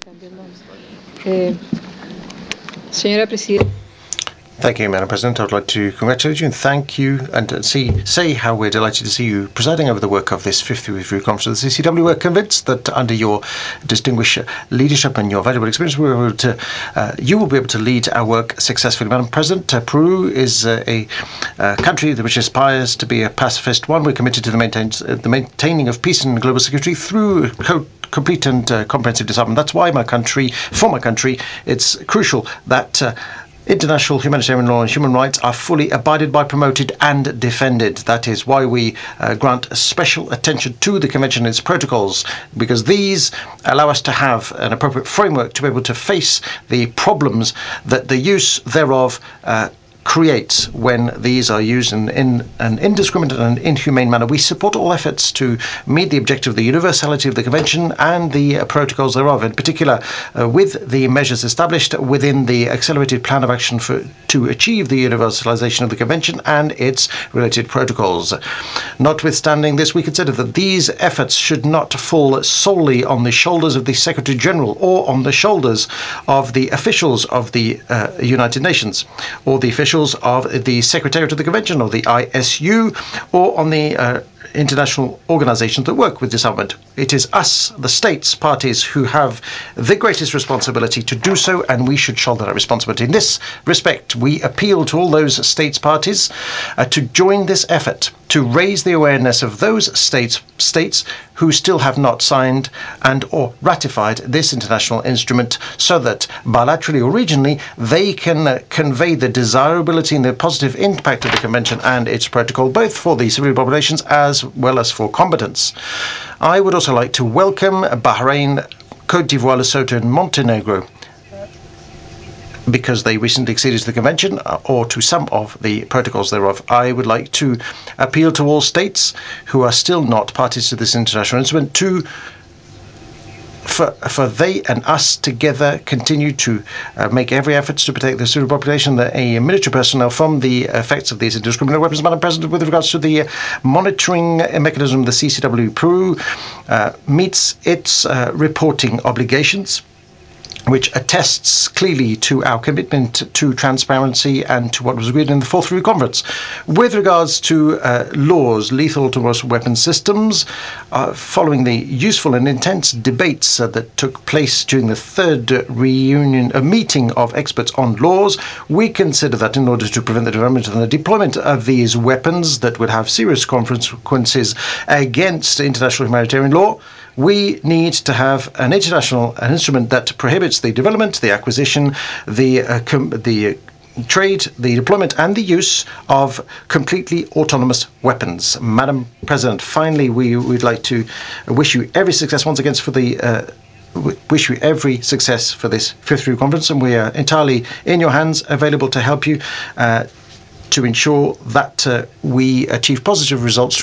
Señora Presidenta. Thank you, Madam President. I would like to congratulate you and thank you and say how we're delighted to see you presiding over the work of this fifth review conference of the CCW. We're convinced that under your distinguished leadership and your valuable experience, you will be able to lead our work successfully. Madam President, Peru is a country which aspires to be a pacifist one. We're committed to the maintaining of peace and global security through complete and comprehensive disarmament. That's why for my country, it's crucial that international humanitarian law and human rights are fully abided by, promoted and defended. That is why we grant special attention to the Convention and its protocols, because these allow us to have an appropriate framework to be able to face the problems that the use thereof creates when these are used in an indiscriminate and inhumane manner. We support all efforts to meet the objective of the universality of the Convention and the protocols thereof, in particular with the measures established within the Accelerated Plan of Action to achieve the universalization of the Convention and its related protocols. Notwithstanding this, we consider that these efforts should not fall solely on the shoulders of the Secretary General or on the shoulders of the officials of the United Nations or the officials of the Secretariat of the Convention or the ISU or on the international organizations that work with disarmament. It is us, the states parties, who have the greatest responsibility to do so, and we should shoulder that responsibility. In this respect, we appeal to all those states parties to join this effort to raise the awareness of those states who still have not signed and or ratified this international instrument, so that bilaterally or regionally they can convey the desirability and the positive impact of the Convention and its protocol, both for the civilian populations as well as for combatants. I would also like to welcome Bahrain, Cote d'Ivoire, Lesotho and Montenegro, because they recently acceded to the Convention or to some of the protocols thereof. I would like to appeal to all states who are still not parties to this international instrument for they and us together continue to make every effort to protect the civil population, a military personnel, from the effects of these indiscriminate weapons. Madam President, with regards to the monitoring mechanism, the CCW Peru meets its reporting obligations, which attests clearly to our commitment to transparency and to what was agreed in the Fourth Review Conference. With regards to laws, lethal autonomous weapon systems, following the useful and intense debates that took place during the third meeting of experts on laws, we consider that in order to prevent the development and the deployment of these weapons that would have serious consequences against international humanitarian law, we need to have an instrument that prohibits the development, the acquisition, the trade, the deployment and the use of completely autonomous weapons. Madam President, finally, we would like to wish you every success once again wish you every success for this Fifth Review Conference, and we are entirely in your hands, available to help you to ensure that we achieve positive results